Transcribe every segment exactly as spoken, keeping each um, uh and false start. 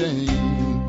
change.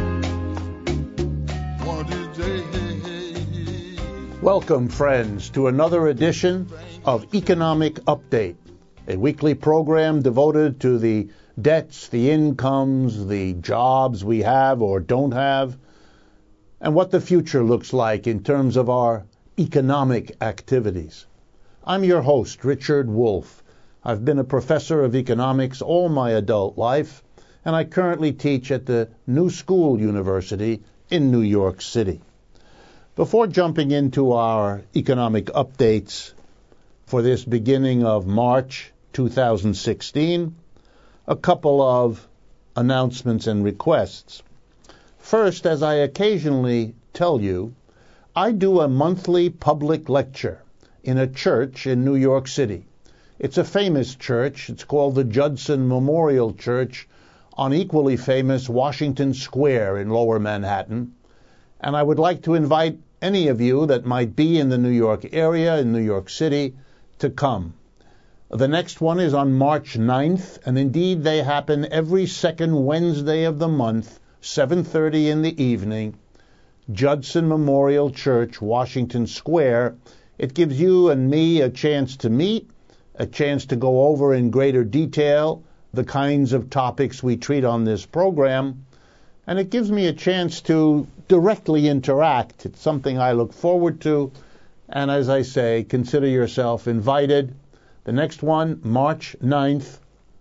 One of these days. Welcome, friends, to another edition of Economic Update, a weekly program devoted to the debts, the incomes, the jobs we have or don't have, and what the future looks like in terms of our economic activities. I'm your host, Richard Wolff. I've been a professor of economics all my adult life, and I currently teach at the New School University in New York City. Before jumping into our economic updates for this beginning of March two thousand sixteen, a couple of announcements and requests. First, as I occasionally tell you, I do a monthly public lecture in a church in New York City. It's a famous church. It's called the Judson Memorial Church on equally famous Washington Square in Lower Manhattan. And I would like to invite any of you that might be in the New York area, in New York City, to come. The next one is on March ninth, and indeed they happen every second Wednesday of the month, seven thirty in the evening, Judson Memorial Church, Washington Square. It gives you and me a chance to meet, a chance to go over in greater detail the kinds of topics we treat on this program, and it gives me a chance to directly interact. It's something I look forward to, and as I say, consider yourself invited. The next one, March ninth,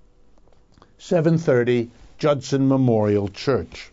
seven thirty, Judson Memorial Church.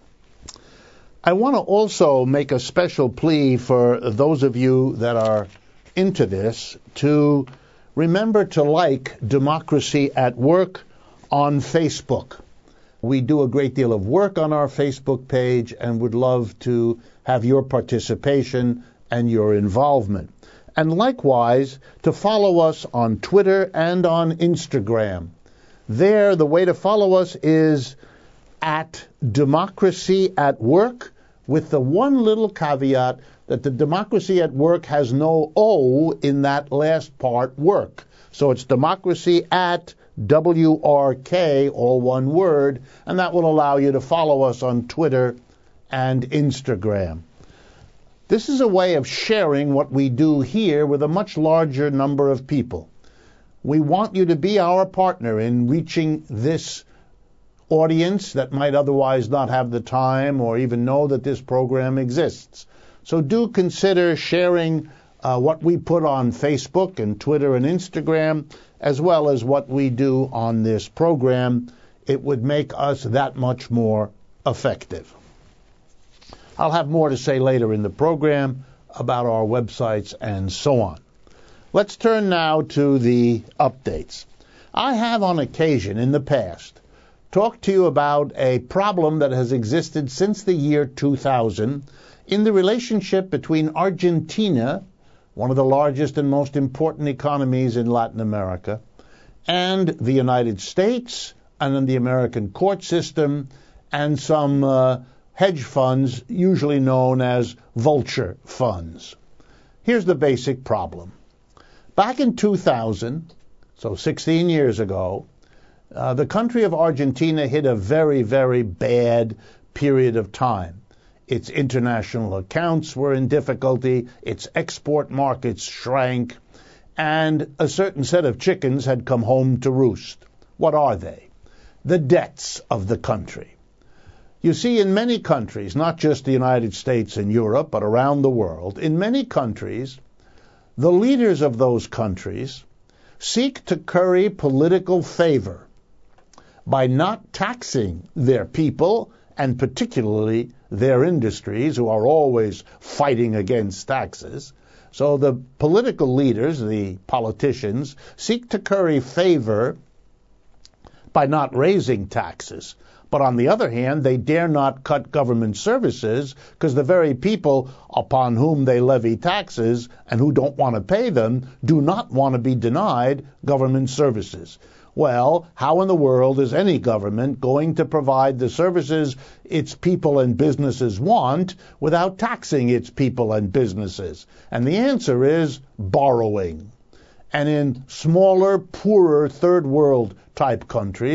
I want to also make a special plea for those of you that are into this to remember to like Democracy at Work on Facebook. We do a great deal of work on our Facebook page and would love to have your participation and your involvement. And likewise, to follow us on Twitter and on Instagram. There, the way to follow us is at Democracy at Work, with the one little caveat that the Democracy at Work has no O in that last part, work. So it's Democracy at W R K, all one word, and that will allow you to follow us on Twitter and Instagram. This is a way of sharing what we do here with a much larger number of people. We want you to be our partner in reaching this audience that might otherwise not have the time or even know that this program exists. So do consider sharing uh, what we put on Facebook and Twitter and Instagram, as well as what we do on this program. It would make us that much more effective. I'll have more to say later in the program about our websites and so on. Let's turn now to the updates. I have on occasion in the past talked to you about a problem that has existed since the year two thousand in the relationship between Argentina, one of the largest and most important economies in Latin America, and the United States, and in the American court system, and some uh, hedge funds, usually known as vulture funds. Here's the basic problem. Back in two thousand, so sixteen years ago, uh, the country of Argentina hit a very, very bad period of time. Its international accounts were in difficulty, its export markets shrank, and a certain set of chickens had come home to roost. What are they? The debts of the country. You see, in many countries, not just the United States and Europe, but around the world, in many countries, the leaders of those countries seek to curry political favor by not taxing their people, and particularly their industries, who are always fighting against taxes. So the political leaders, the politicians, seek to curry favor by not raising taxes. But on the other hand, they dare not cut government services because the very people upon whom they levy taxes and who don't want to pay them do not want to be denied government services. Well, how in the world is any government going to provide the services its people and businesses want without taxing its people and businesses? And the answer is borrowing. And in smaller, poorer third world type countries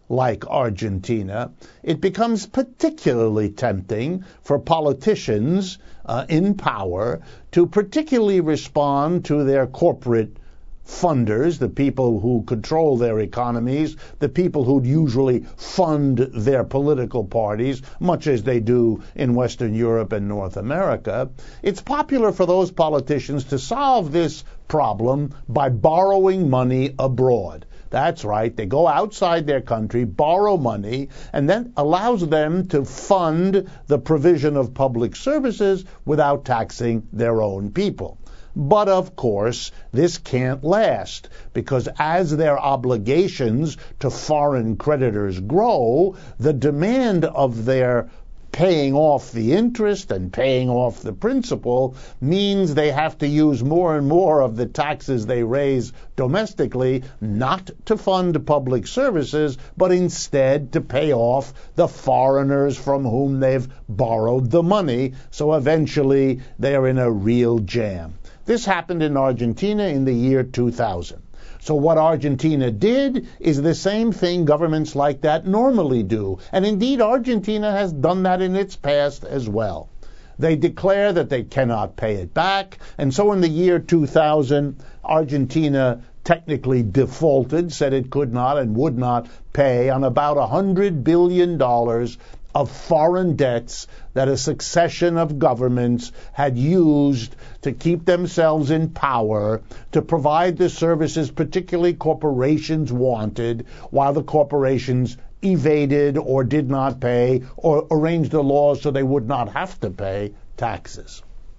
like Argentina, it becomes particularly tempting for politicians uh, in power to particularly respond to their corporate funders, the people who control their economies, the people who usually fund their political parties, much as they do in Western Europe and North America. It's popular for those politicians to solve this problem by borrowing money abroad. That's right, they go outside their country, borrow money, and that allows them to fund the provision of public services without taxing their own people. But of course, this can't last, because as their obligations to foreign creditors grow, the demand of their paying off the interest and paying off the principal means they have to use more and more of the taxes they raise domestically, not to fund public services, but instead to pay off the foreigners from whom they've borrowed the money. So eventually they're in a real jam. This happened in Argentina in the year two thousand. So what Argentina did is the same thing governments like that normally do. And indeed, Argentina has done that in its past as well. They declare that they cannot pay it back. And so in the year two thousand, Argentina technically defaulted, said it could not and would not pay on about one hundred billion dollars of foreign debts that a succession of governments had used to keep themselves in power, to provide the services particularly corporations wanted, while the corporations evaded or did not pay or arranged the laws so they would not have to pay taxes.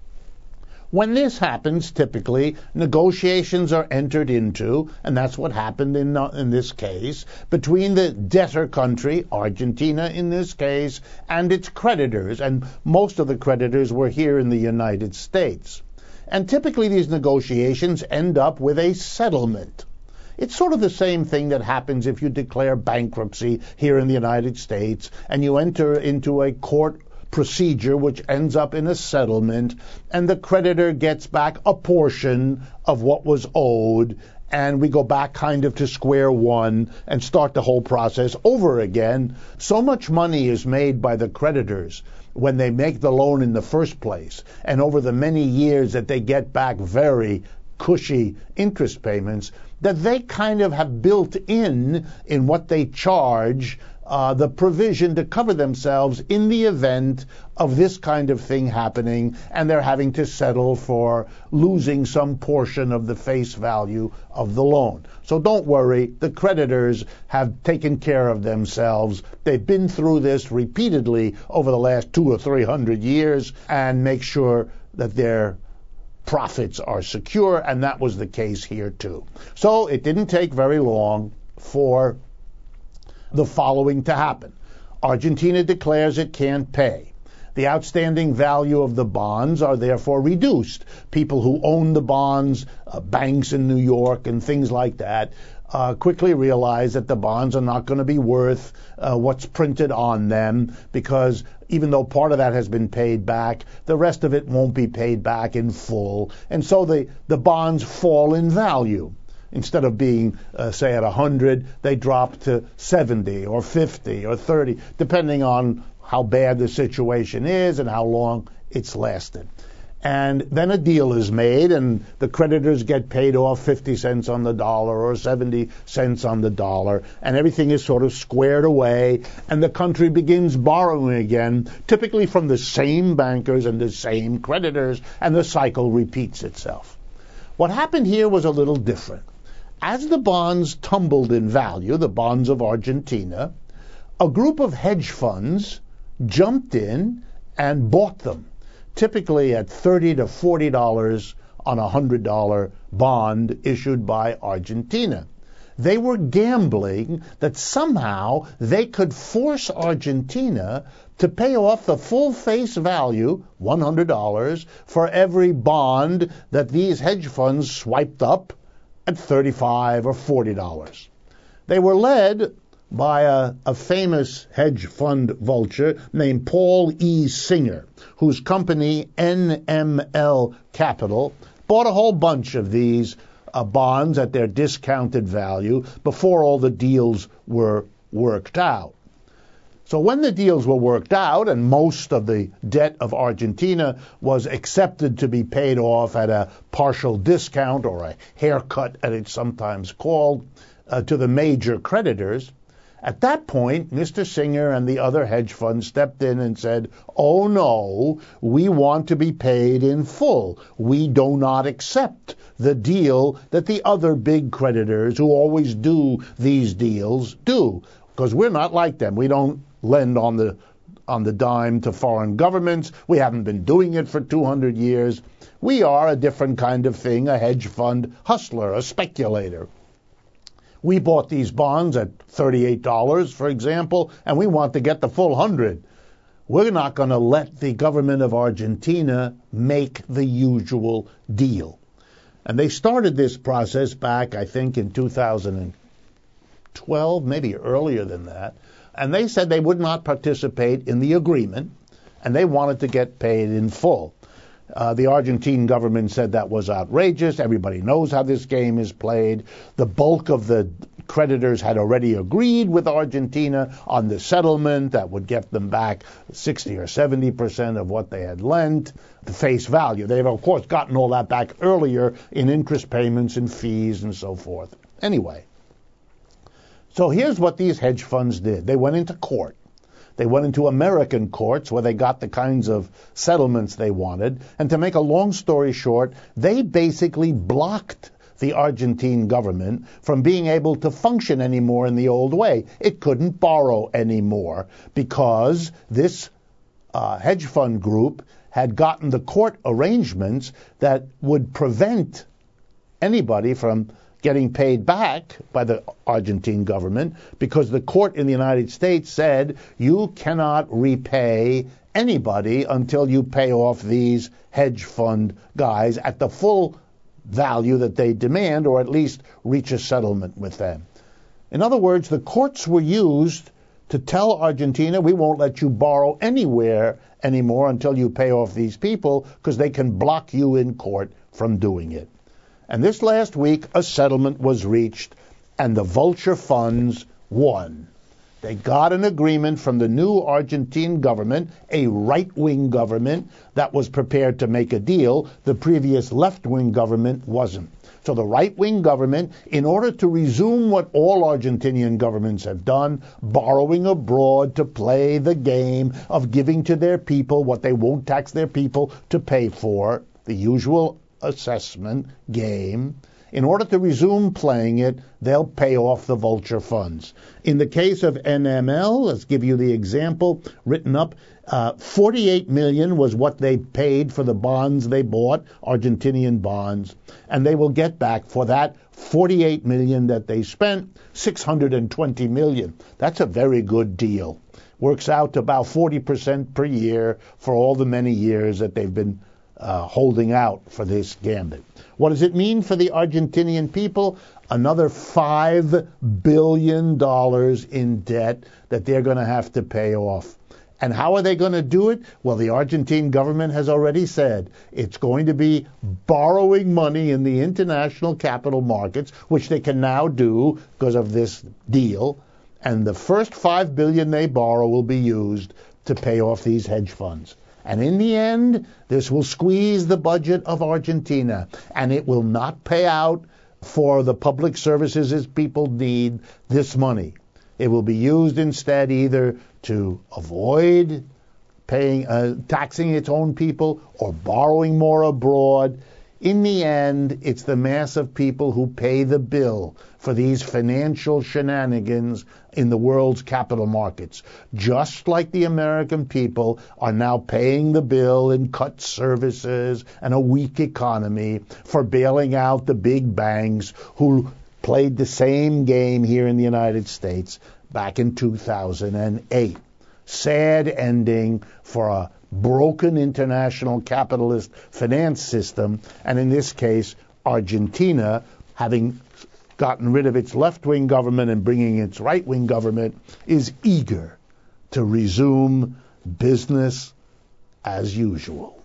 When this happens, typically, negotiations are entered into, and that's what happened in, uh, in this case, between the debtor country, Argentina in this case, and its creditors, and most of the creditors were here in the United States. And typically these negotiations end up with a settlement. It's sort of the same thing that happens if you declare bankruptcy here in the United States, and you enter into a court procedure which ends up in a settlement, and the creditor gets back a portion of what was owed, and we go back kind of to square one and start the whole process over again. So much money is made by the creditors when they make the loan in the first place, and over the many years that they get back very cushy interest payments, that they kind of have built in, in what they charge, Uh, the provision to cover themselves in the event of this kind of thing happening, and they're having to settle for losing some portion of the face value of the loan. So don't worry, the creditors have taken care of themselves. They've been through this repeatedly over the last two or three hundred years and make sure that their profits are secure, and that was the case here too. So it didn't take very long for the following to happen. Argentina declares it can't pay. The outstanding value of the bonds are therefore reduced. People who own the bonds, uh, banks in New York and things like that, uh, quickly realize that the bonds are not going to be worth uh, what's printed on them, because even though part of that has been paid back, the rest of it won't be paid back in full. And so the, the bonds fall in value. Instead of being, uh, say, at one hundred, they drop to seventy or fifty or thirty, depending on how bad the situation is and how long it's lasted. And then a deal is made, and the creditors get paid off fifty cents on the dollar or seventy cents on the dollar, and everything is sort of squared away, and the country begins borrowing again, typically from the same bankers and the same creditors, and the cycle repeats itself. What happened here was a little different. As the bonds tumbled in value, the bonds of Argentina, a group of hedge funds jumped in and bought them, typically at thirty to forty dollars on a one hundred dollar bond issued by Argentina. They were gambling that somehow they could force Argentina to pay off the full face value, one hundred dollars, for every bond that these hedge funds swiped up at thirty-five or forty dollars. They were led by a, a famous hedge fund vulture named Paul E. Singer, whose company N M L Capital bought a whole bunch of these uh, bonds at their discounted value before all the deals were worked out. So when the deals were worked out and most of the debt of Argentina was accepted to be paid off at a partial discount or a haircut, as it's sometimes called, uh, to the major creditors, at that point, Mister Singer and the other hedge funds stepped in and said, oh no, we want to be paid in full. We do not accept the deal that the other big creditors who always do these deals do, because we're not like them. We don't lend on the on the dime to foreign governments. We haven't been doing it for two hundred years. We are a different kind of thing, a hedge fund hustler, a speculator. We bought these bonds at thirty-eight dollars, for example, and we want to get the full one hundred. We're not going to let the government of Argentina make the usual deal. And they started this process back, I think, in two thousand twelve, maybe earlier than that. And they said they would not participate in the agreement, and they wanted to get paid in full. Uh, the Argentine government said that was outrageous. Everybody knows how this game is played. The bulk of the creditors had already agreed with Argentina on the settlement that would get them back sixty or seventy percent of what they had lent, the face value. They've, of course, gotten all that back earlier in interest payments and fees and so forth. Anyway, so here's what these hedge funds did. They went into court. They went into American courts where they got the kinds of settlements they wanted. And to make a long story short, they basically blocked the Argentine government from being able to function anymore in the old way. It couldn't borrow anymore because this uh, hedge fund group had gotten the court arrangements that would prevent anybody from getting paid back by the Argentine government, because the court in the United States said you cannot repay anybody until you pay off these hedge fund guys at the full value that they demand, or at least reach a settlement with them. In other words, the courts were used to tell Argentina, we won't let you borrow anywhere anymore until you pay off these people, because they can block you in court from doing it. And this last week, a settlement was reached, and the vulture funds won. They got an agreement from the new Argentine government, a right-wing government that was prepared to make a deal. The previous left-wing government wasn't. So the right-wing government, in order to resume what all Argentinian governments have done, borrowing abroad to play the game of giving to their people what they won't tax their people to pay for, the usual assessment game, in order to resume playing it, they'll pay off the vulture funds. In the case of N M L, let's give you the example written up, uh, forty-eight million dollars was what they paid for the bonds they bought, Argentinian bonds, and they will get back for that forty-eight million dollars that they spent, six hundred twenty million dollars. That's a very good deal. Works out to about forty percent per year for all the many years that they've been Uh, holding out for this gambit. What does it mean for the Argentinian people? Another five billion dollars in debt that they're going to have to pay off. And how are they going to do it? Well, the Argentine government has already said it's going to be borrowing money in the international capital markets, which they can now do because of this deal. And the first five billion dollars they borrow will be used to pay off these hedge funds. And in the end, this will squeeze the budget of Argentina, and it will not pay out for the public services its people need this money. It will be used instead either to avoid paying, uh, taxing its own people or borrowing more abroad. In the end, it's the mass of people who pay the bill for these financial shenanigans in the world's capital markets. Just like the American people are now paying the bill in cut services and a weak economy for bailing out the big banks who played the same game here in the United States back in two thousand eight. Sad ending for a broken international capitalist finance system, and in this case, Argentina, having gotten rid of its left-wing government and bringing its right-wing government, is eager to resume business as usual.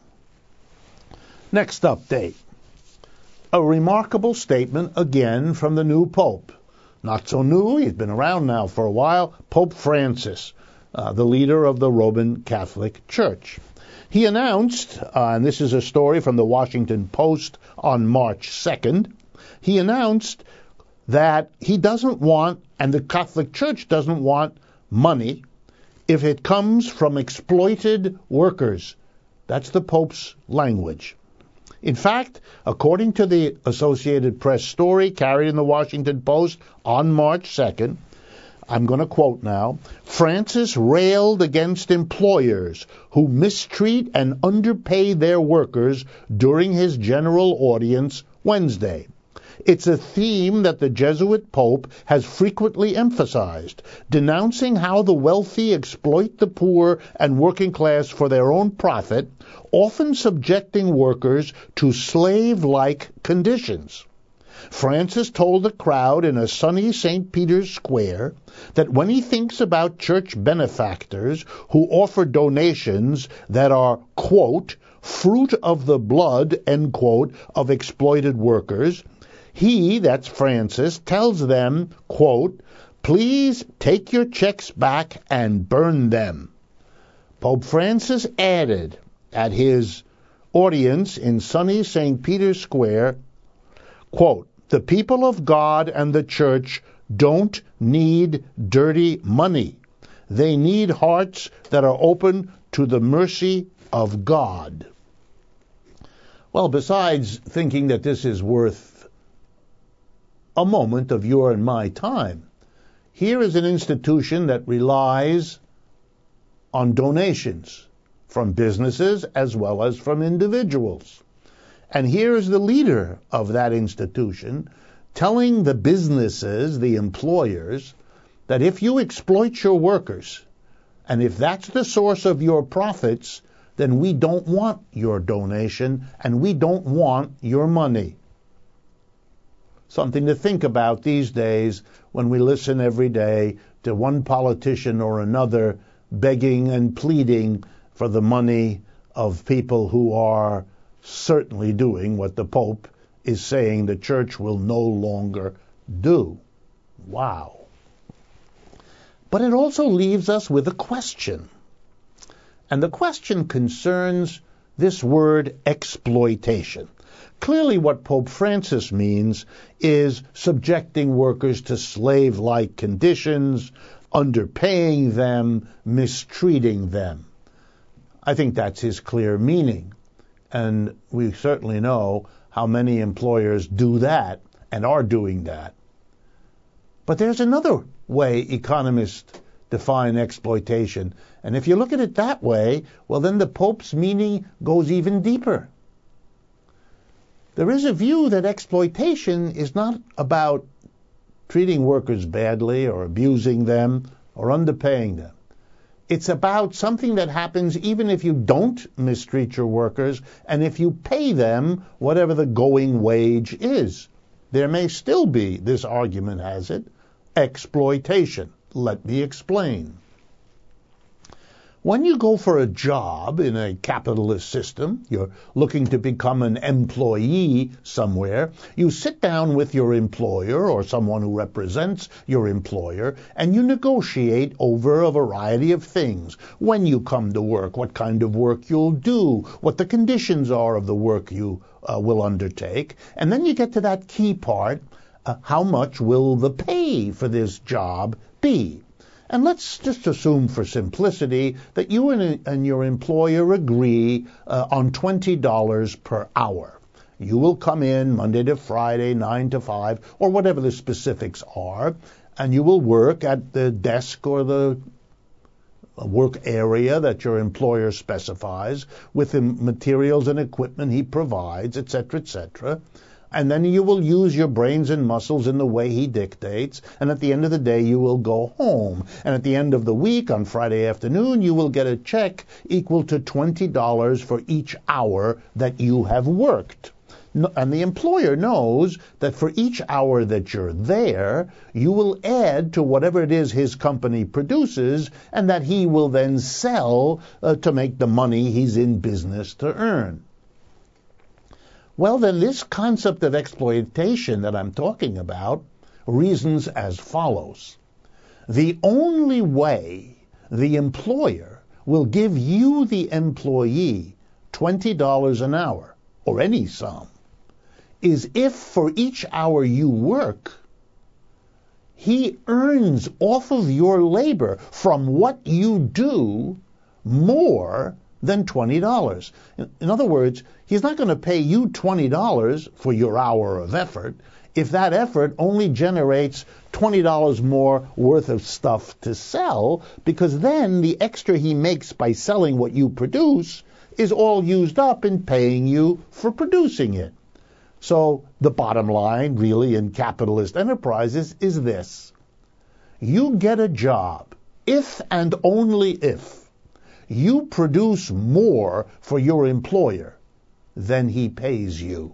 Next update. A remarkable statement again from the new Pope. not so new, he's been around now for a while, Pope Francis, uh, the leader of the Roman Catholic Church. He announced, uh, and this is a story from the Washington Post on March second, he announced that he doesn't want, and the Catholic Church doesn't want, money if it comes from exploited workers. That's the Pope's language. In fact, according to the Associated Press story carried in the Washington Post on March second, I'm going to quote now, Francis railed against employers who mistreat and underpay their workers during his general audience Wednesday. It's a theme that the Jesuit Pope has frequently emphasized, denouncing how the wealthy exploit the poor and working class for their own profit, often subjecting workers to slave-like conditions. Francis told the crowd in a sunny Saint Peter's Square that when he thinks about church benefactors who offer donations that are, quote, fruit of the blood, end quote, of exploited workers, he, that's Francis, tells them, quote, please take your checks back and burn them. Pope Francis added at his audience in sunny Saint Peter's Square, quote, the people of God and the church don't need dirty money. They need hearts that are open to the mercy of God. Well, besides thinking that this is worth a moment of your and my time, here is an institution that relies on donations from businesses as well as from individuals. And here is the leader of that institution telling the businesses, the employers, that if you exploit your workers, and if that's the source of your profits, then we don't want your donation and we don't want your money. Something to think about these days when we listen every day to one politician or another begging and pleading for the money of people who are certainly doing what the Pope is saying the church will no longer do. Wow. But it also leaves us with a question. And the question concerns this word exploitation. Clearly what Pope Francis means is subjecting workers to slave-like conditions, underpaying them, mistreating them. I think that's his clear meaning. And we certainly know how many employers do that and are doing that. But there's another way economists define exploitation. And if you look at it that way, well, then the Pope's meaning goes even deeper. There is a view that exploitation is not about treating workers badly or abusing them or underpaying them. It's about something that happens even if you don't mistreat your workers and if you pay them whatever the going wage is. There may still be, this argument has it, exploitation. Let me explain. When you go for a job in a capitalist system, you're looking to become an employee somewhere, you sit down with your employer or someone who represents your employer and you negotiate over a variety of things. When you come to work, what kind of work you'll do, what the conditions are of the work you uh, will undertake, and then you get to that key part, uh, how much will the pay for this job be? And let's just assume for simplicity that you and, and your employer agree uh, on twenty dollars per hour. You will come in Monday to Friday, nine to five, or whatever the specifics are, and you will work at the desk or the work area that your employer specifies with the materials and equipment he provides, et cetera, et cetera. And then you will use your brains and muscles in the way he dictates, and at the end of the day you will go home. And at the end of the week, on Friday afternoon, you will get a check equal to twenty dollars for each hour that you have worked. And the employer knows that for each hour that you're there, you will add to whatever it is his company produces, and that he will then sell uh, to make the money he's in business to earn. Well, then this concept of exploitation that I'm talking about reasons as follows. The only way the employer will give you, the employee, twenty dollars an hour, or any sum, is if for each hour you work, he earns off of your labor from what you do more than twenty dollars. In other words, he's not going to pay you twenty dollars for your hour of effort if that effort only generates twenty dollars more worth of stuff to sell, because then the extra he makes by selling what you produce is all used up in paying you for producing it. So the bottom line, really, in capitalist enterprises is this. You get a job if and only if you produce more for your employer than he pays you.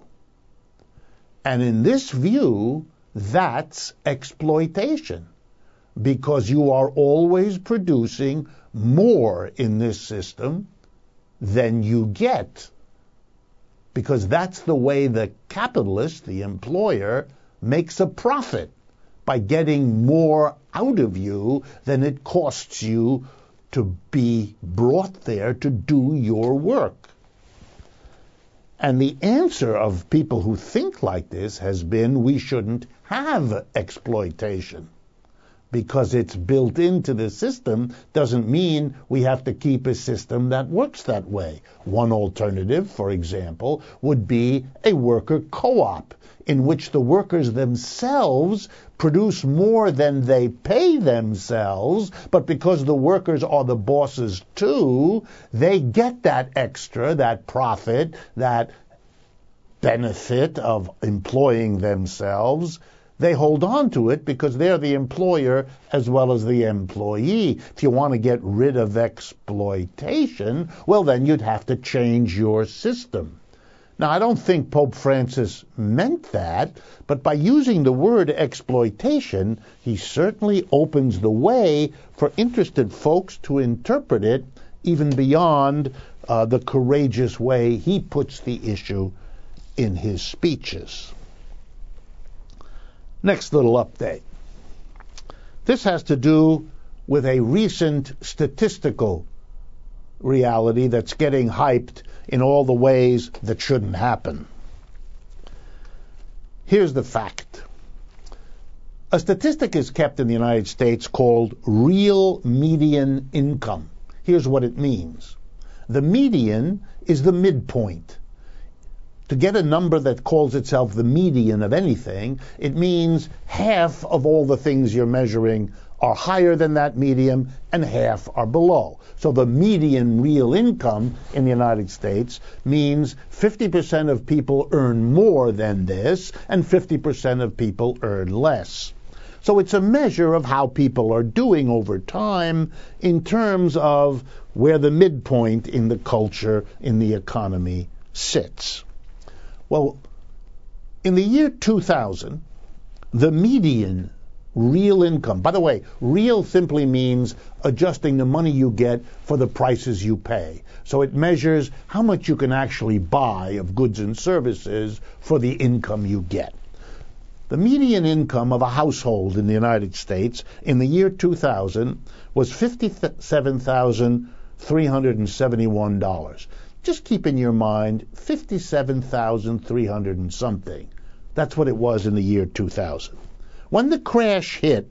And in this view, that's exploitation, because you are always producing more in this system than you get, because that's the way the capitalist, the employer, makes a profit, by getting more out of you than it costs you to be brought there to do your work. And the answer of people who think like this has been, we shouldn't have exploitation. Because it's built into the system doesn't mean we have to keep a system that works that way. One alternative, for example, would be a worker co-op, in which the workers themselves produce more than they pay themselves, but because the workers are the bosses too, they get that extra, that profit, that benefit of employing themselves. They hold on to it because they're the employer as well as the employee. If you want to get rid of exploitation, well, then you'd have to change your system. Now, I don't think Pope Francis meant that, but by using the word exploitation, he certainly opens the way for interested folks to interpret it even beyond uh, the courageous way he puts the issue in his speeches. Next little update. This has to do with a recent statistical reality that's getting hyped in all the ways that shouldn't happen. Here's the fact. A statistic is kept in the United States called real median income. Here's what it means. The median is the midpoint. To get a number that calls itself the median of anything, it means half of all the things you're measuring are higher than that median and half are below. So the median real income in the United States means fifty percent of people earn more than this and fifty percent of people earn less. So it's a measure of how people are doing over time in terms of where the midpoint in the culture, in the economy, sits. Well, in the year two thousand, the median real income, by the way, real simply means adjusting the money you get for the prices you pay. So it measures how much you can actually buy of goods and services for the income you get. The median income of a household in the United States in the year two thousand was fifty-seven thousand three hundred seventy-one dollars. Just keep in your mind fifty-seven thousand three hundred and something. That's what it was in the year two thousand. When the crash hit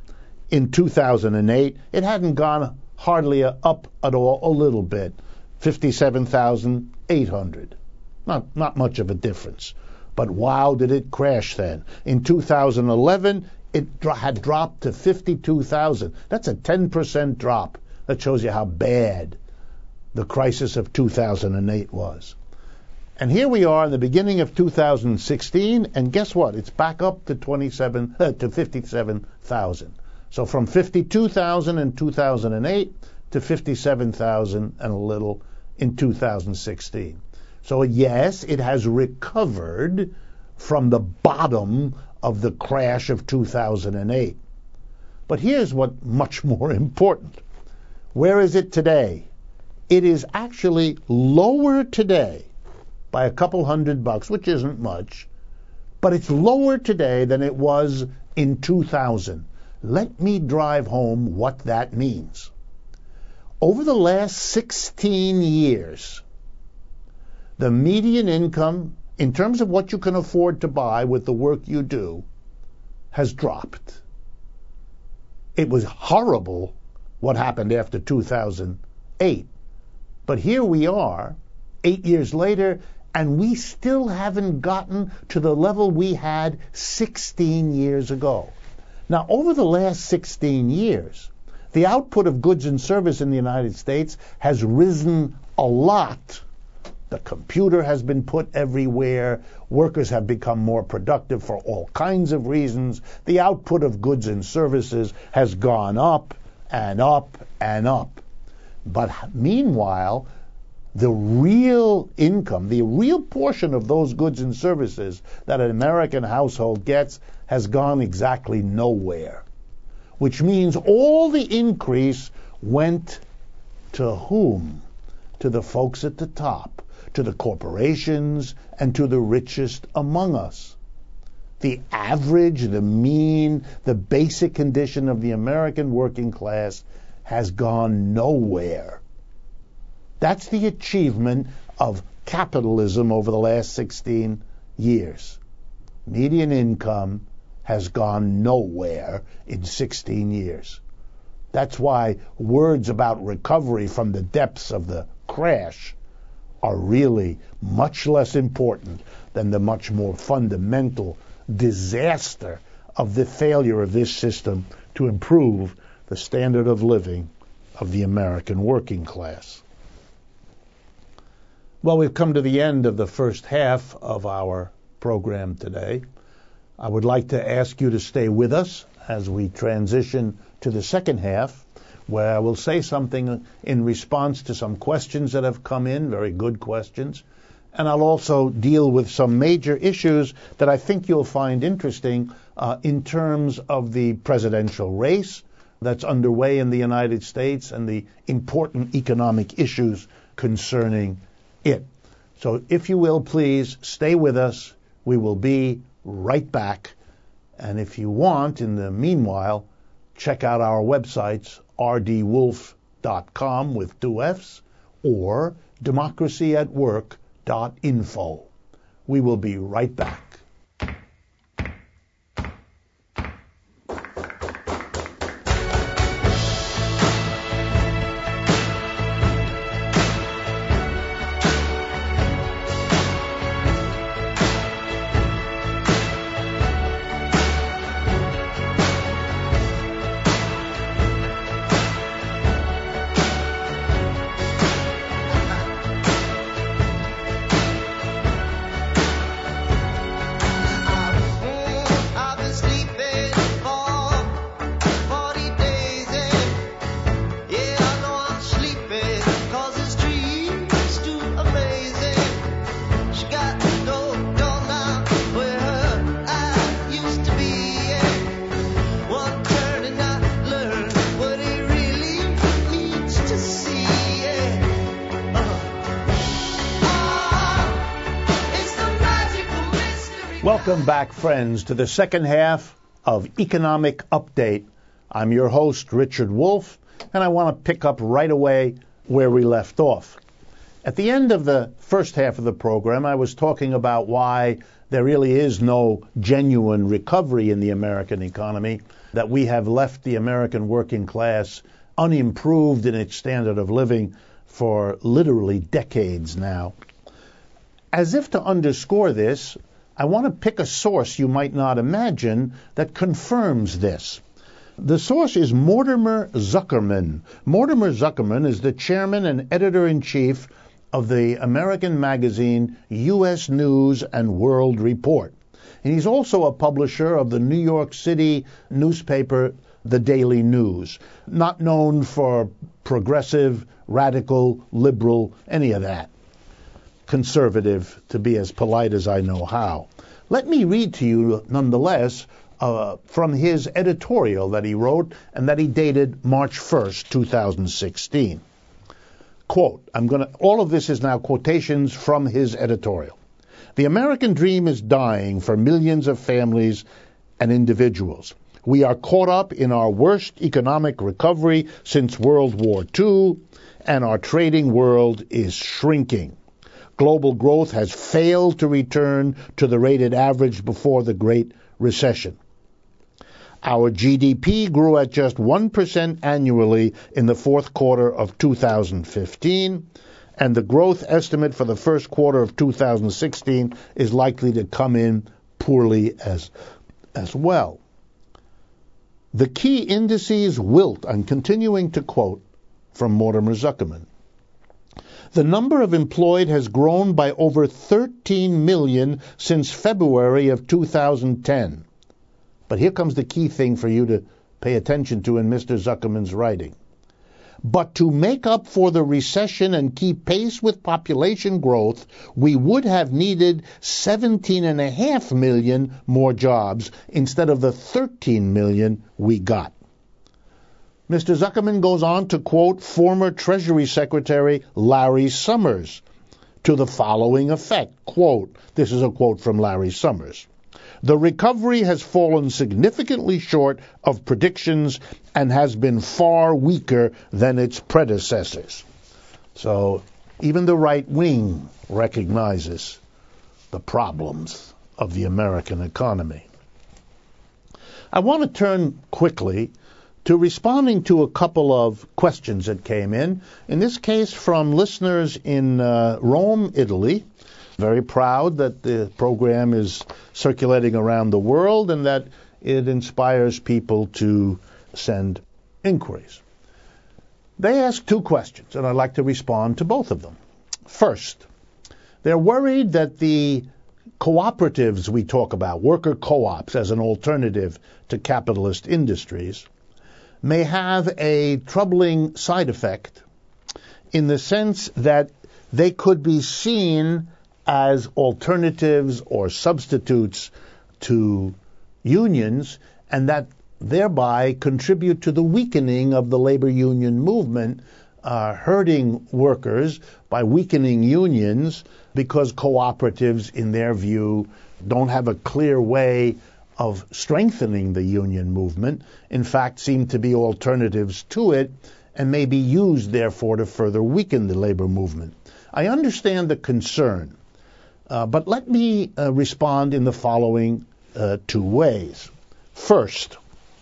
in two thousand eight, it hadn't gone hardly up at all, a little bit, fifty-seven thousand eight hundred. Not, not much of a difference. But wow, did it crash then. In two thousand eleven, it dro- had dropped to fifty-two thousand. That's a ten percent drop. That shows you how bad the crisis of two thousand eight was. And here we are in the beginning of two thousand sixteen, and guess what? It's back up to twenty-seven uh, to fifty-seven thousand. So from fifty-two thousand in two thousand eight to fifty-seven thousand and a little in two thousand sixteen. So yes, it has recovered from the bottom of the crash of two thousand eight. But here's what much more important. Where is it today? It is actually lower today by a couple hundred bucks, which isn't much, but it's lower today than it was in two thousand. Let me drive home what that means. Over the last sixteen years, the median income, in terms of what you can afford to buy with the work you do, has dropped. It was horrible what happened after two thousand eight. But here we are, eight years later, and we still haven't gotten to the level we had sixteen years ago. Now, over the last sixteen years, the output of goods and service in the United States has risen a lot. The computer has been put everywhere. Workers have become more productive for all kinds of reasons. The output of goods and services has gone up and up and up. But meanwhile, the real income, the real portion of those goods and services that an American household gets has gone exactly nowhere. Which means all the increase went to whom? To the folks at the top, to the corporations, and to the richest among us. The average, the mean, the basic condition of the American working class has gone nowhere. That's the achievement of capitalism over the last sixteen years. Median income has gone nowhere in sixteen years. That's why words about recovery from the depths of the crash are really much less important than the much more fundamental disaster of the failure of this system to improve the standard of living of the American working class. Well, we've come to the end of the first half of our program today. I would like to ask you to stay with us as we transition to the second half, where I will say something in response to some questions that have come in, very good questions, and I'll also deal with some major issues that I think you'll find interesting uh, in terms of the presidential race that's underway in the United States and the important economic issues concerning it. So if you will, please stay with us. We will be right back. And if you want, in the meanwhile, check out our websites, r d wolf dot com with two F's or democracy at work dot info. We will be right back. Welcome back, friends, to the second half of Economic Update. I'm your host, Richard Wolff, and I want to pick up right away where we left off. At the end of the first half of the program, I was talking about why there really is no genuine recovery in the American economy, that we have left the American working class unimproved in its standard of living for literally decades now. As if to underscore this, I want to pick a source you might not imagine that confirms this. The source is Mortimer Zuckerman. Mortimer Zuckerman is the chairman and editor-in-chief of the American magazine U S News and World Report. And he's also a publisher of the New York City newspaper, The Daily News, not known for progressive, radical, liberal, any of that. Conservative, to be as polite as I know how. Let me read to you, nonetheless, uh, from his editorial that he wrote and that he dated March first, two thousand sixteen. Quote, I'm going to, all of this is now quotations from his editorial. The American dream is dying for millions of families and individuals. We are caught up in our worst economic recovery since World War Two, and our trading world is shrinking. Global growth has failed to return to the rate it averaged before the Great Recession. Our G D P grew at just one percent annually in the fourth quarter of two thousand fifteen, and the growth estimate for the first quarter of two thousand sixteen is likely to come in poorly as, as well. The key indices wilt. I'm continuing to quote from Mortimer Zuckerman. The number of employed has grown by over thirteen million since February of two thousand ten. But here comes the key thing for you to pay attention to in Mister Zuckerman's writing. But to make up for the recession and keep pace with population growth, we would have needed seventeen and a half million more jobs instead of the thirteen million we got. Mister Zuckerman goes on to quote former Treasury Secretary Larry Summers to the following effect, quote, this is a quote from Larry Summers, "The recovery has fallen significantly short of predictions and has been far weaker than its predecessors." So even the right wing recognizes the problems of the American economy. I want to turn quickly to responding to a couple of questions that came in, in this case from listeners in uh, Rome, Italy. Very proud that the program is circulating around the world and that it inspires people to send inquiries. They asked two questions, and I'd like to respond to both of them. First, they're worried that the cooperatives we talk about, worker co-ops as an alternative to capitalist industries, may have a troubling side effect in the sense that they could be seen as alternatives or substitutes to unions, and that thereby contribute to the weakening of the labor union movement, uh, hurting workers by weakening unions because cooperatives, in their view, don't have a clear way of strengthening the union movement, in fact seem to be alternatives to it, and may be used, therefore, to further weaken the labor movement. I understand the concern, uh, but let me uh, respond in the following uh, two ways. First,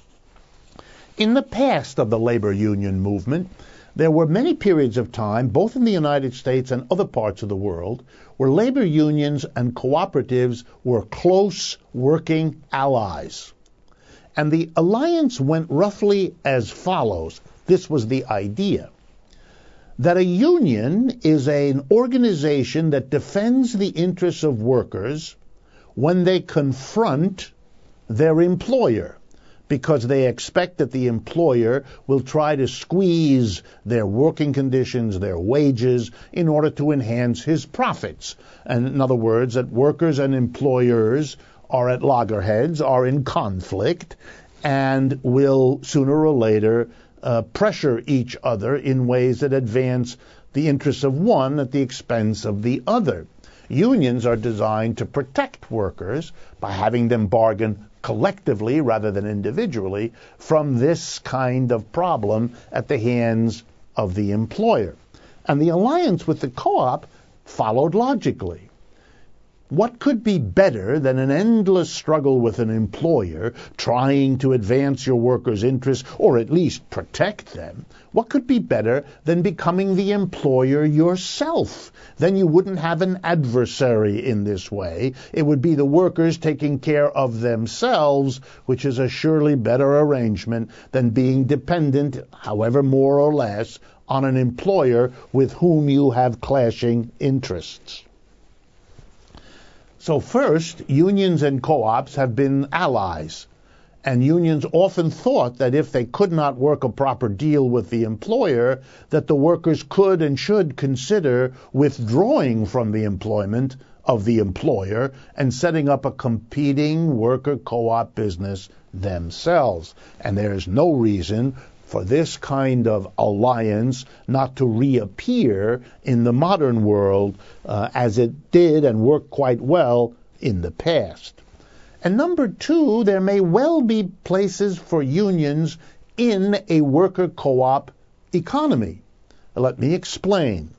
in the past of the labor union movement, there were many periods of time, both in the United States and other parts of the world, where labor unions and cooperatives were close working allies. And the alliance went roughly as follows. This was the idea: that a union is an organization that defends the interests of workers when they confront their employer, because they expect that the employer will try to squeeze their working conditions, their wages, in order to enhance his profits. And in other words, that workers and employers are at loggerheads, are in conflict, and will sooner or later uh, pressure each other in ways that advance the interests of one at the expense of the other. Unions are designed to protect workers by having them bargain collectively rather than individually from this kind of problem at the hands of the employer. And the alliance with the co-op followed logically. What could be better than an endless struggle with an employer trying to advance your workers' interests, or at least protect them? What could be better than becoming the employer yourself? Then you wouldn't have an adversary in this way. It would be the workers taking care of themselves, which is a surely better arrangement than being dependent, however more or less, on an employer with whom you have clashing interests. So first, unions and co-ops have been allies, and unions often thought that if they could not work a proper deal with the employer, that the workers could and should consider withdrawing from the employment of the employer and setting up a competing worker co-op business themselves. And there is no reason for this kind of alliance not to reappear in the modern world uh, as it did and worked quite well in the past. And number two, there may well be places for unions in a worker co-op economy. Let me explain.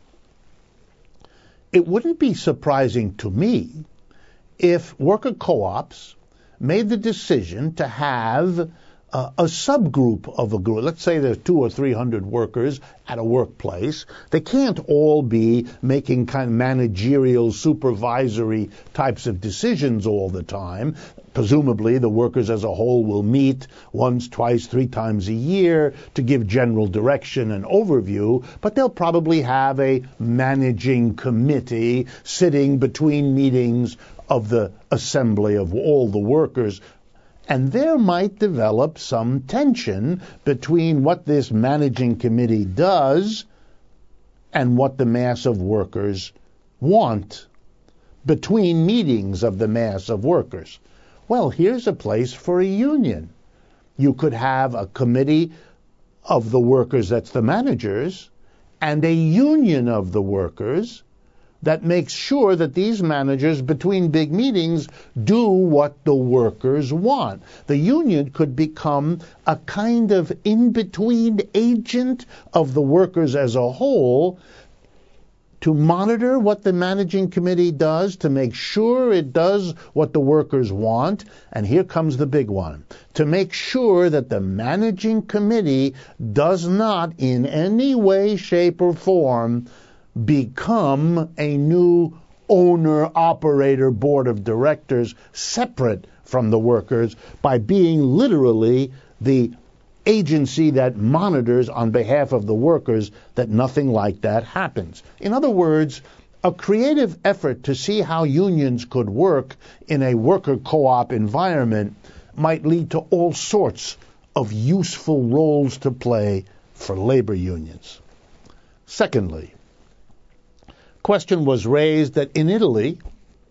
It wouldn't be surprising to me if worker co-ops made the decision to have uh, a subgroup of a group. Let's say there's two or three hundred workers at a workplace. They can't all be making kind of managerial, supervisory types of decisions all the time. Presumably, the workers as a whole will meet once, twice, three times a year to give general direction and overview, but they'll probably have a managing committee sitting between meetings of the assembly of all the workers. And there might develop some tension between what this managing committee does and what the mass of workers want between meetings of the mass of workers. Well, here's a place for a union. You could have a committee of the workers, that's the managers, and a union of the workers that makes sure that these managers between big meetings do what the workers want. The union could become a kind of in-between agent of the workers as a whole to monitor what the managing committee does, to make sure it does what the workers want. And here comes the big one. To make sure that the managing committee does not in any way, shape, or form become a new owner-operator board of directors separate from the workers by being literally the agency that monitors on behalf of the workers that nothing like that happens. In other words, a creative effort to see how unions could work in a worker co-op environment might lead to all sorts of useful roles to play for labor unions. Secondly, question was raised that in Italy,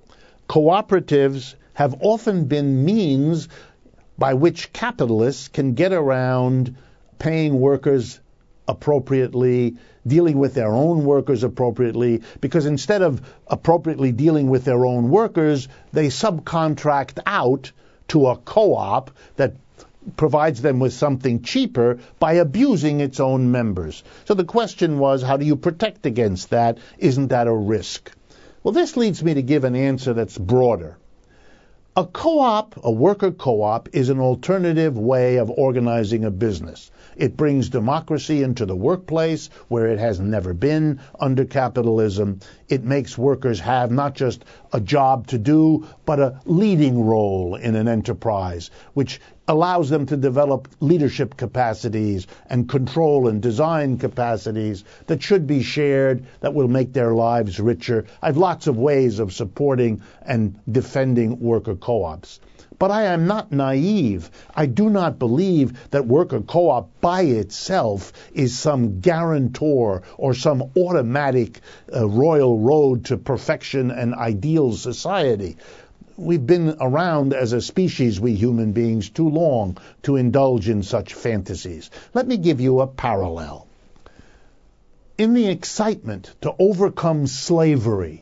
cooperatives have often been means by which capitalists can get around paying workers appropriately, dealing with their own workers appropriately, because instead of appropriately dealing with their own workers, they subcontract out to a co-op that provides them with something cheaper by abusing its own members. So the question was, how do you protect against that? Isn't that a risk? Well, this leads me to give an answer that's broader. A co-op, a worker co-op, is an alternative way of organizing a business. It brings democracy into the workplace where it has never been under capitalism. It makes workers have not just a job to do, but a leading role in an enterprise, which allows them to develop leadership capacities and control and design capacities that should be shared, that will make their lives richer. I have lots of ways of supporting and defending worker co-ops. But I am not naive. I do not believe that worker co-op by itself is some guarantor or some automatic uh, royal road to perfection and ideal society. We've been around as a species, we human beings, too long to indulge in such fantasies. Let me give you a parallel. In the excitement to overcome slavery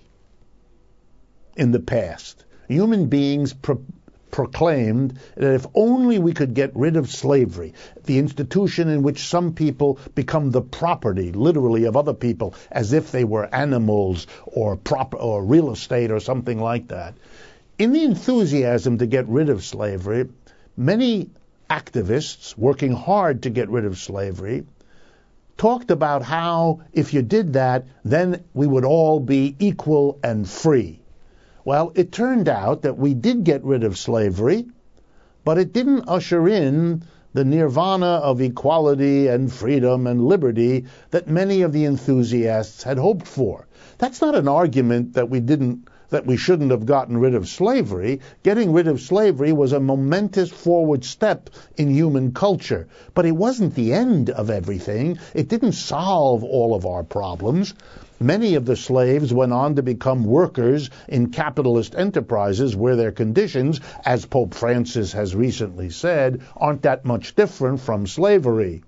in the past, human beings pro- proclaimed that if only we could get rid of slavery, the institution in which some people become the property, literally, of other people, as if they were animals or prop- or real estate or something like that. In the enthusiasm to get rid of slavery, many activists working hard to get rid of slavery talked about how if you did that, then we would all be equal and free. Well, it turned out that we did get rid of slavery, but it didn't usher in the nirvana of equality and freedom and liberty that many of the enthusiasts had hoped for. That's not an argument that we didn't that we shouldn't have gotten rid of slavery. Getting rid of slavery was a momentous forward step in human culture. But it wasn't the end of everything. It didn't solve all of our problems. Many of the slaves went on to become workers in capitalist enterprises where their conditions, as Pope Francis has recently said, aren't that much different from slavery.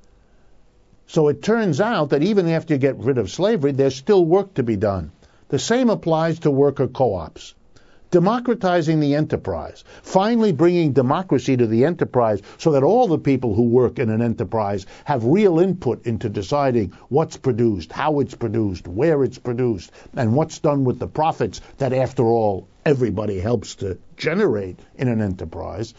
So it turns out that even after you get rid of slavery, there's still work to be done. The same applies to worker co-ops. democratizing the enterprise, finally bringing democracy to the enterprise so that all the people who work in an enterprise have real input into deciding what's produced, how it's produced, where it's produced, and what's done with the profits that, after all, everybody helps to generate in an enterprise.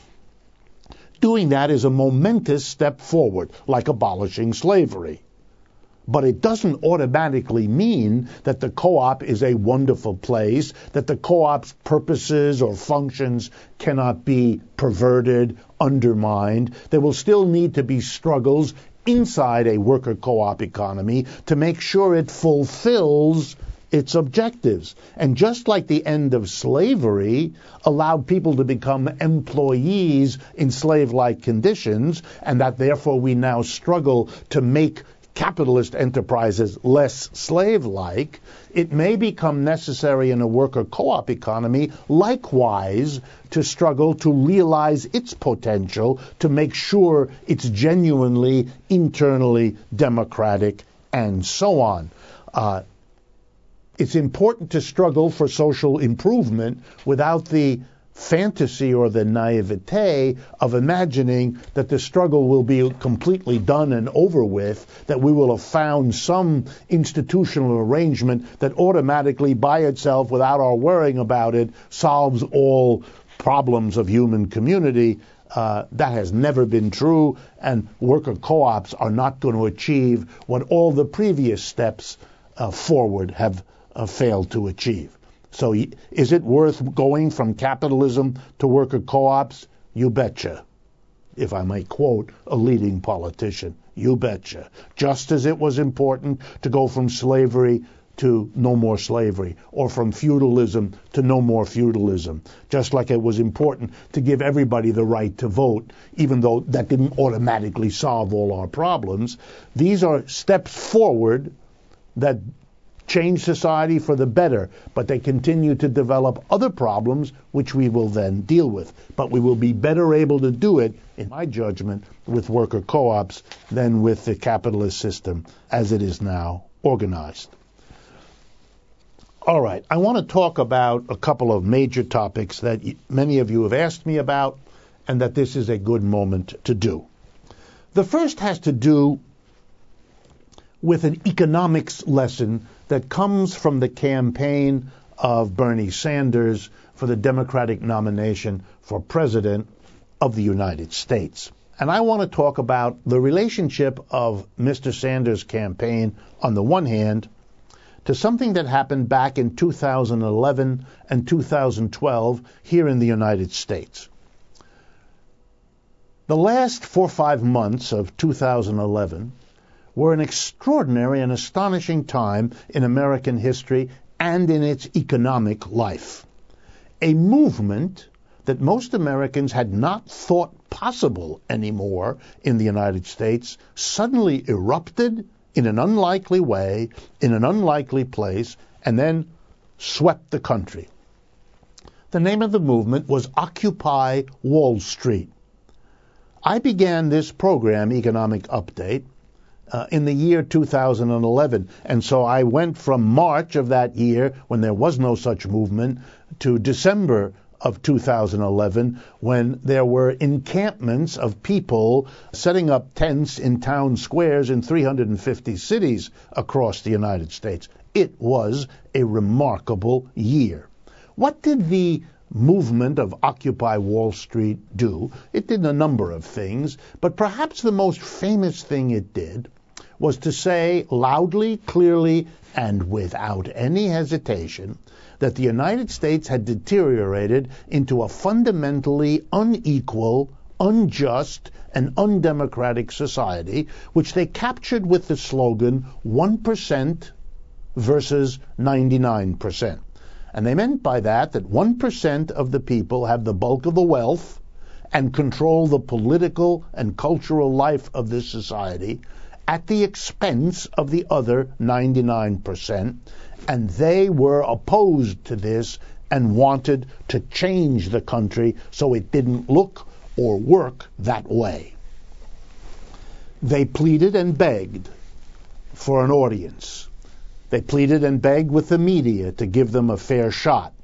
Doing that is a momentous step forward, like abolishing slavery. But it doesn't automatically mean that the co-op is a wonderful place, that the co-op's purposes or functions cannot be perverted, undermined. There will still need to be struggles inside a worker co-op economy to make sure it fulfills its objectives. And just like the end of slavery allowed people to become employees in slave-like conditions, and that therefore we now struggle to make capitalist enterprises less slave-like, it may become necessary in a worker co-op economy likewise to struggle to realize its potential, to make sure it's genuinely internally democratic, and so on. Uh, it's important to struggle for social improvement without the fantasy or the naivete of imagining that the struggle will be completely done and over with, that we will have found some institutional arrangement that automatically by itself, without our worrying about it, solves all problems of human community. Uh, that has never been true, and worker co-ops are not going to achieve what all the previous steps uh, forward have uh, failed to achieve. So is it worth going from capitalism to worker co-ops? You betcha. If I might quote a leading politician, you betcha. Just as it was important to go from slavery to no more slavery, or from feudalism to no more feudalism. Just like it was important to give everybody the right to vote, even though that didn't automatically solve all our problems. These are steps forward that change society for the better, but they continue to develop other problems which we will then deal with. But we will be better able to do it, in my judgment, with worker co-ops than with the capitalist system as it is now organized. All right, I want to talk about a couple of major topics that many of you have asked me about, and that this is a good moment to do. The first has to do with an economics lesson that comes from the campaign of Bernie Sanders for the Democratic nomination for President of the United States. And I want to talk about the relationship of Mister Sanders' campaign, on the one hand, to something that happened back in two thousand eleven and two thousand twelve here in the United States. The last four or five months of two thousand eleven were an extraordinary and astonishing time in American history and in its economic life. A movement that most Americans had not thought possible anymore in the United States suddenly erupted in an unlikely way, in an unlikely place, and then swept the country. The name of the movement was Occupy Wall Street. I began this program, Economic Update, Uh, in the year two thousand eleven. And so I went from March of that year, when there was no such movement, to December of two thousand eleven, when there were encampments of people setting up tents in town squares in three hundred fifty cities across the United States. It was a remarkable year. What did the movement of Occupy Wall Street do? It did a number of things, but perhaps the most famous thing it did was to say loudly, clearly, and without any hesitation that the United States had deteriorated into a fundamentally unequal, unjust, and undemocratic society, which they captured with the slogan one percent versus ninety-nine percent. And they meant by that that one percent of the people have the bulk of the wealth and control the political and cultural life of this society at the expense of the other ninety-nine percent, and they were opposed to this and wanted to change the country so it didn't look or work that way. They pleaded and begged for an audience. They pleaded and begged with the media to give them a fair shot.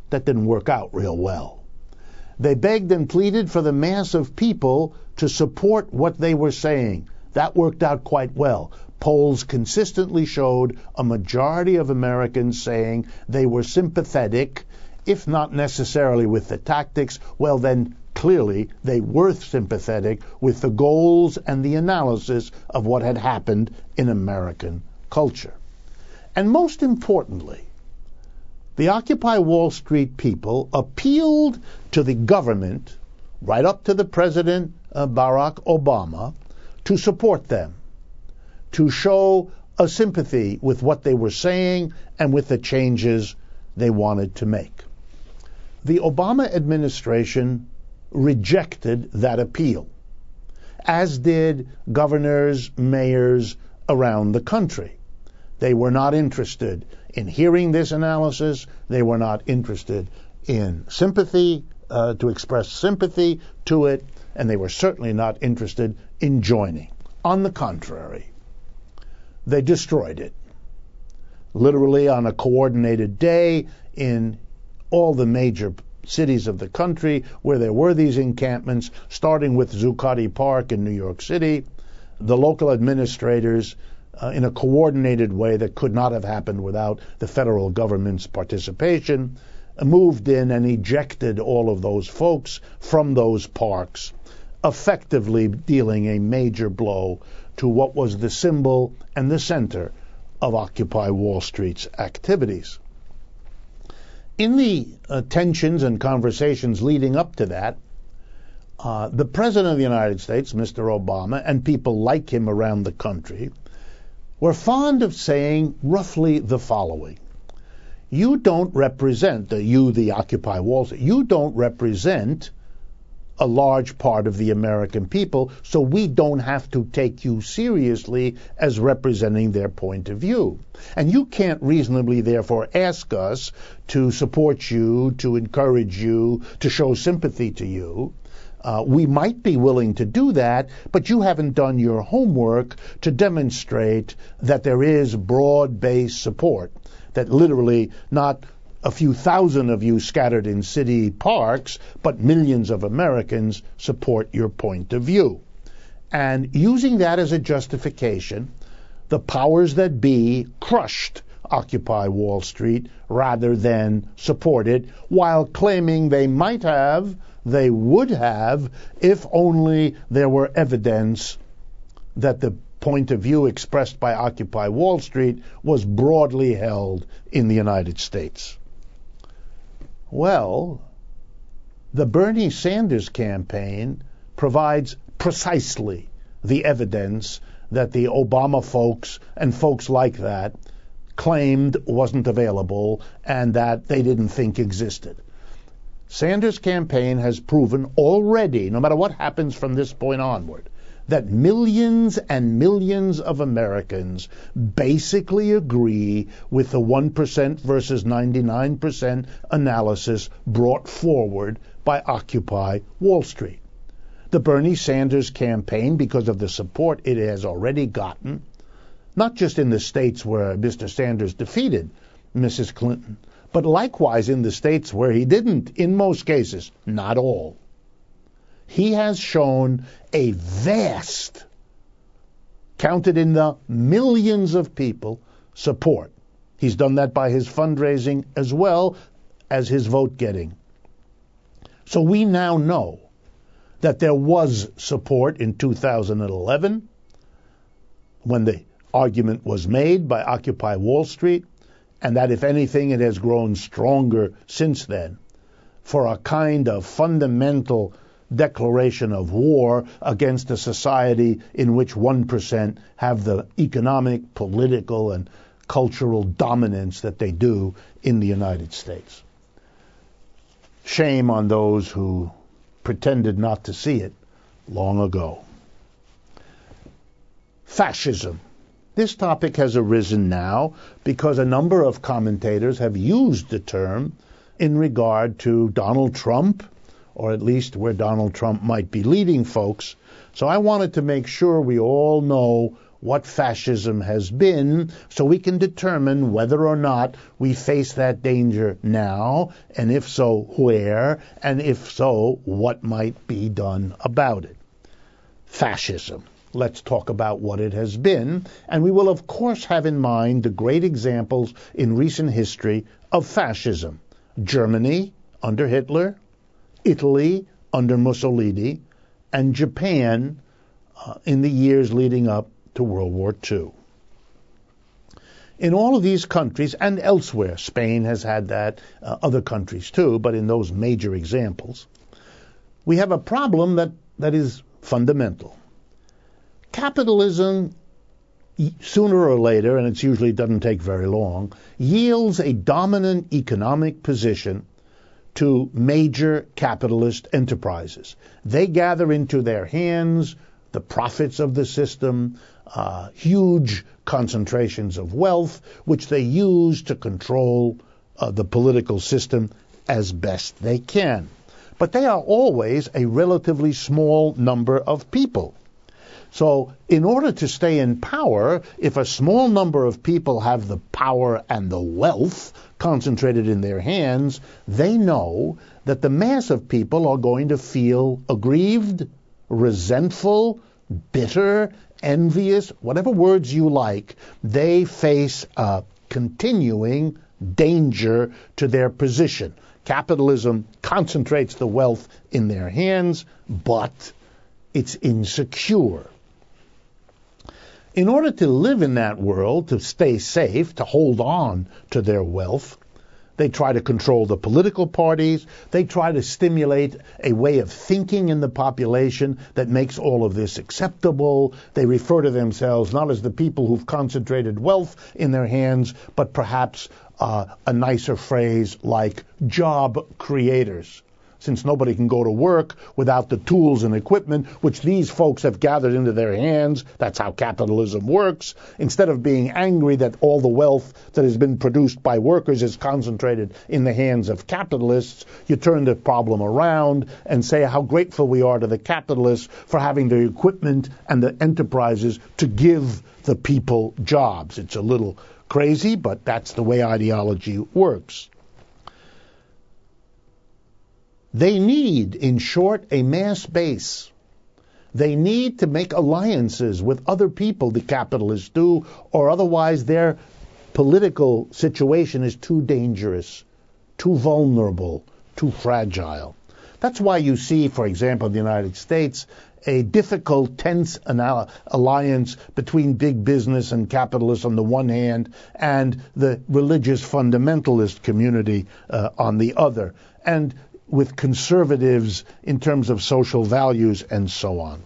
That didn't work out real well. They begged and pleaded for the mass of people to support what they were saying. That worked out quite well. Polls consistently showed a majority of Americans saying they were sympathetic, if not necessarily with the tactics, well then clearly they were sympathetic with the goals and the analysis of what had happened in American culture. And most importantly, the Occupy Wall Street people appealed to the government, right up to the President uh, Barack Obama, to support them, to show a sympathy with what they were saying and with the changes they wanted to make. The Obama administration rejected that appeal, as did governors, mayors around the country. They were not interested in hearing this analysis. They were not interested in sympathy, uh, to express sympathy to it, and they were certainly not interested in joining. On the contrary, they destroyed it. Literally on a coordinated day in all the major cities of the country where there were these encampments, starting with Zuccotti Park in New York City, the local administrators, uh, in a coordinated way that could not have happened without the federal government's participation, uh, moved in and ejected all of those folks from those parks, effectively dealing a major blow to what was the symbol and the center of Occupy Wall Street's activities. In the uh, tensions and conversations leading up to that, uh, the President of the United States, Mister Obama, and people like him around the country were fond of saying roughly the following. You don't represent, the, you, the Occupy Wall Street, you don't represent a large part of the American people, so we don't have to take you seriously as representing their point of view. And you can't reasonably, therefore, ask us to support you, to encourage you, to show sympathy to you. Uh, we might be willing to do that, but you haven't done your homework to demonstrate that there is broad-based support, that literally not a few thousand of you scattered in city parks, but millions of Americans support your point of view. And using that as a justification, the powers that be crushed Occupy Wall Street rather than support it, while claiming they might have, they would have, if only there were evidence that the point of view expressed by Occupy Wall Street was broadly held in the United States. Well, the Bernie Sanders campaign provides precisely the evidence that the Obama folks and folks like that claimed wasn't available and that they didn't think existed. Sanders' campaign has proven already, no matter what happens from this point onward, that millions and millions of Americans basically agree with the one percent versus ninety-nine percent analysis brought forward by Occupy Wall Street. The Bernie Sanders campaign, because of the support it has already gotten, not just in the states where Mister Sanders defeated Missus Clinton, but likewise in the states where he didn't, in most cases, not all. He has shown a vast, counted in the millions of people, support. He's done that by his fundraising as well as his vote getting. So we now know that there was support in two thousand eleven when the argument was made by Occupy Wall Street, and that if anything it has grown stronger since then for a kind of fundamental declaration of war against a society in which one percent have the economic, political, and cultural dominance that they do in the United States. Shame on those who pretended not to see it long ago. Fascism. This topic has arisen now because a number of commentators have used the term in regard to Donald Trump, or at least where Donald Trump might be leading folks. So I wanted to make sure we all know what fascism has been so we can determine whether or not we face that danger now, and if so, where, and if so, what might be done about it. Fascism. Let's talk about what it has been, and we will of course have in mind the great examples in recent history of fascism. Germany under Hitler, Italy under Mussolini, and Japan uh, in the years leading up to World War Two. In all of these countries, and elsewhere, Spain has had that, uh, other countries too, but in those major examples, we have a problem that, that is fundamental. Capitalism, sooner or later, and it usually doesn't take very long, yields a dominant economic position to major capitalist enterprises. They gather into their hands the profits of the system, uh, huge concentrations of wealth, which they use to control uh, the political system as best they can. But they are always a relatively small number of people. So in order to stay in power, if a small number of people have the power and the wealth concentrated in their hands, they know that the mass of people are going to feel aggrieved, resentful, bitter, envious, whatever words you like. They face a continuing danger to their position. Capitalism concentrates the wealth in their hands, but it's insecure. In order to live in that world, to stay safe, to hold on to their wealth, they try to control the political parties. They try to stimulate a way of thinking in the population that makes all of this acceptable. They refer to themselves not as the people who've concentrated wealth in their hands, but perhaps uh, a nicer phrase like job creators. Since nobody can go to work without the tools and equipment which these folks have gathered into their hands, that's how capitalism works. Instead of being angry that all the wealth that has been produced by workers is concentrated in the hands of capitalists, you turn the problem around and say how grateful we are to the capitalists for having the equipment and the enterprises to give the people jobs. It's a little crazy, but that's the way ideology works. They need, in short, a mass base. They need to make alliances with other people, the capitalists do, or otherwise their political situation is too dangerous, too vulnerable, too fragile. That's why you see, for example, in the United States, a difficult, tense anal- alliance between big business and capitalists on the one hand and the religious fundamentalist community uh, on the other. And with conservatives in terms of social values and so on.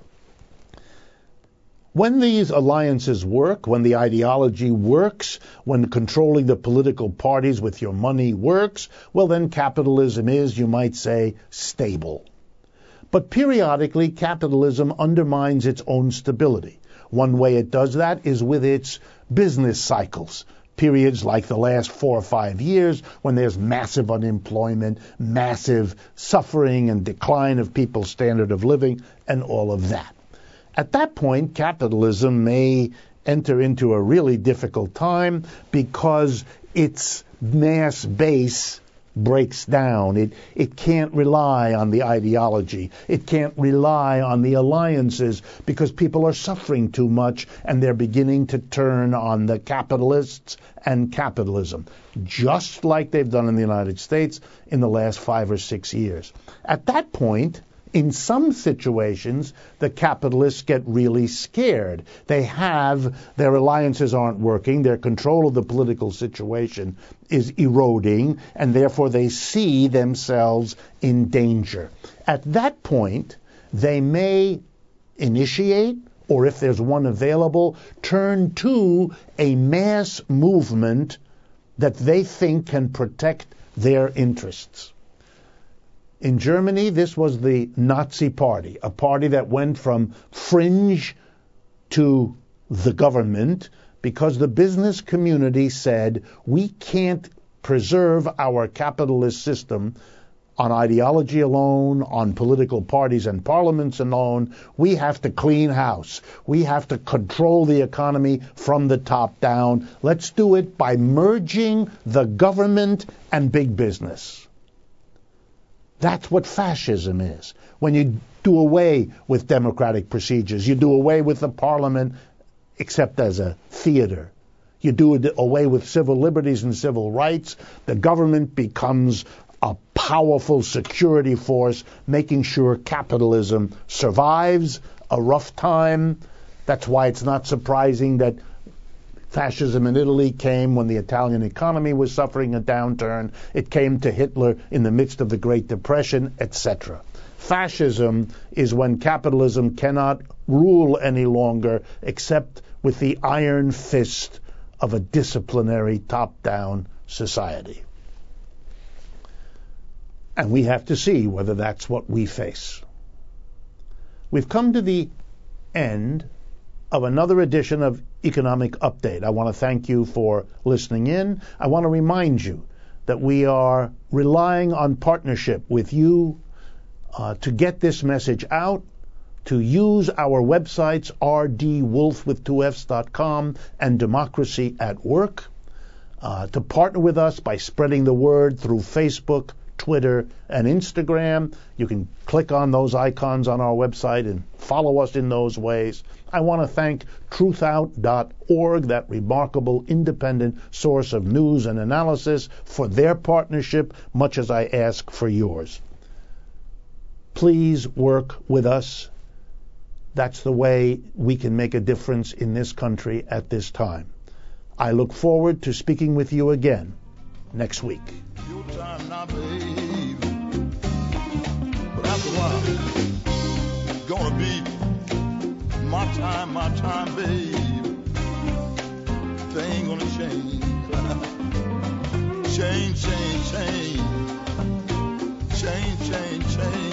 When these alliances work, when the ideology works, when controlling the political parties with your money works, well then capitalism is, you might say, stable. But periodically capitalism undermines its own stability. One way it does that is with its business cycles. Periods like the last four or five years when there's massive unemployment, massive suffering and decline of people's standard of living, and all of that. At that point, capitalism may enter into a really difficult time because its mass base breaks down. It, it can't rely on the ideology. It can't rely on the alliances because people are suffering too much and they're beginning to turn on the capitalists and capitalism, just like they've done in the United States in the last five or six years. At that point, in some situations, the capitalists get really scared. They have, their alliances aren't working, their control of the political situation is eroding, and therefore they see themselves in danger. At that point, they may initiate, or if there's one available, turn to a mass movement that they think can protect their interests. In Germany, this was the Nazi Party, a party that went from fringe to the government because the business community said, we can't preserve our capitalist system on ideology alone, on political parties and parliaments alone. We have to clean house. We have to control the economy from the top down. Let's do it by merging the government and big business. That's what fascism is. When you do away with democratic procedures, you do away with the parliament, except as a theater. You do away with civil liberties and civil rights. The government becomes a powerful security force, making sure capitalism survives a rough time. That's why it's not surprising that fascism in Italy came when the Italian economy was suffering a downturn. It came to Hitler in the midst of the Great Depression, et cetera. Fascism is when capitalism cannot rule any longer except with the iron fist of a disciplinary top-down society. And we have to see whether that's what we face. We've come to the end of another edition of Economic Update. I want to thank you for listening in. I want to remind you that we are relying on partnership with you uh, to get this message out, to use our websites, r d wolf with two f's dot com and Democracy at Work, uh, to partner with us by spreading the word through Facebook, Twitter, and Instagram. You can click on those icons on our website and follow us in those ways. I want to thank truth out dot org, that remarkable independent source of news and analysis, for their partnership, much as I ask for yours. Please work with us. That's the way we can make a difference in this country at this time. I look forward to speaking with you again next week. Your time now, babe. But after a while, it's gonna be my time, my time, babe. Things gonna change. change, change, change. Change, change, change.